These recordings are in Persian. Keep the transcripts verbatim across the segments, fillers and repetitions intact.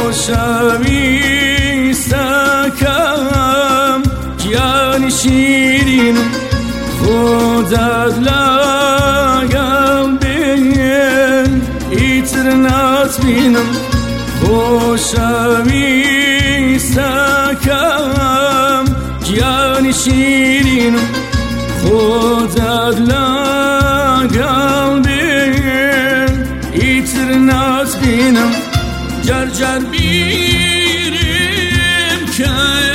خوشویستکم گیان شیرینم خودت لگم بین ایترنات بینم خوشویستکم گیان شیرینم خودت لگم بین ایترنات بینم جر جر بیرم که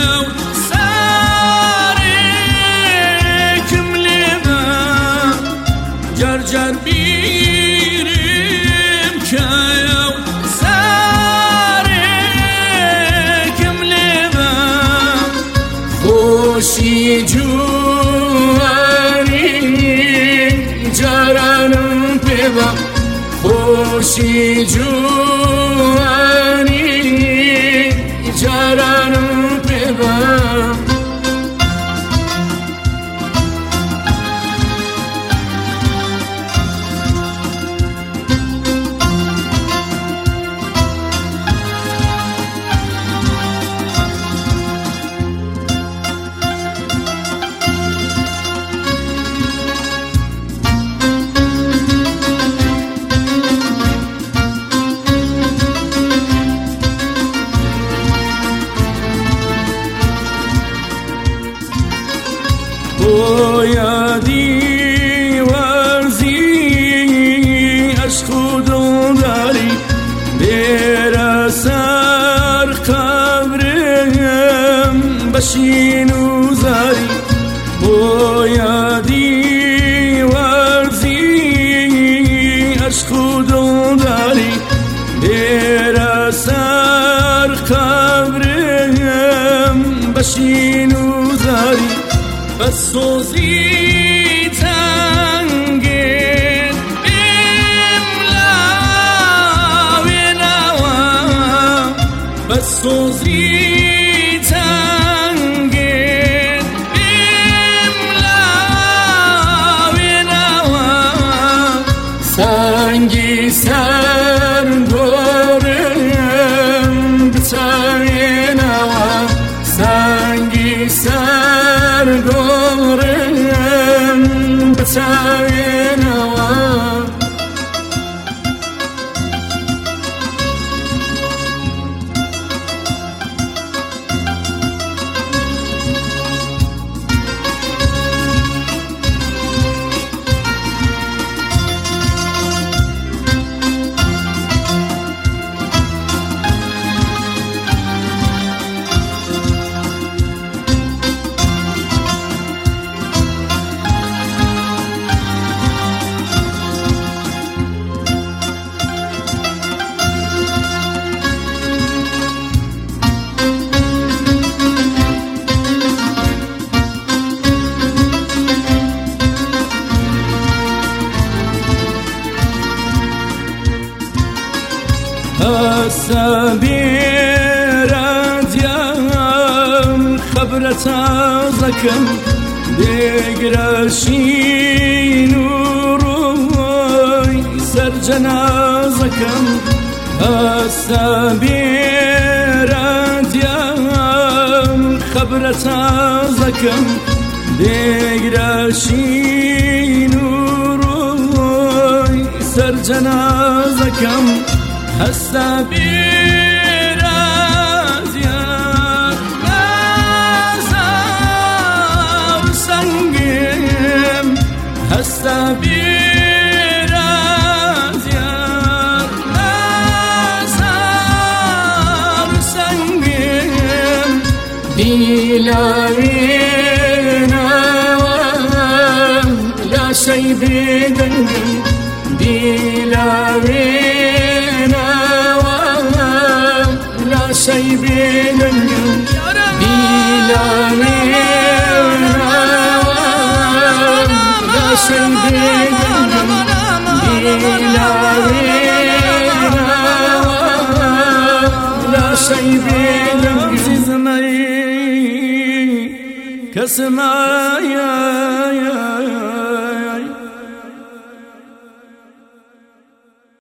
جر بیرم که سرکم لبم خوشی جوانی جرانم پیبم خوشی جوانی جرانم پیبم بایدی ورزی عشق و دلداری بر سر قبرم بشین و زاری بایدی ورزی عشق و دلداری بر سر قبرم بشین و زاری بس سوزی تنگید املا و نوا بس سوزی تنگید املا و نوا سنگی سر دورم بتای نوا سنگی سر دورم بتای نوا سبيراديام خبرة زكم دقرشين وروي سر جنازكم سبيراديام خبرة زكم دقرشين وروي سر جنازكم هستا بیرازیان نزار سنگیم هستا بیرازیان نزار سنگیم دیلاوینا لا شی بیدنگیم دیلاوینا شي بيننا بلا وينا لا شي بيننا بلا وينا لا شي بيننا زمي كسمايا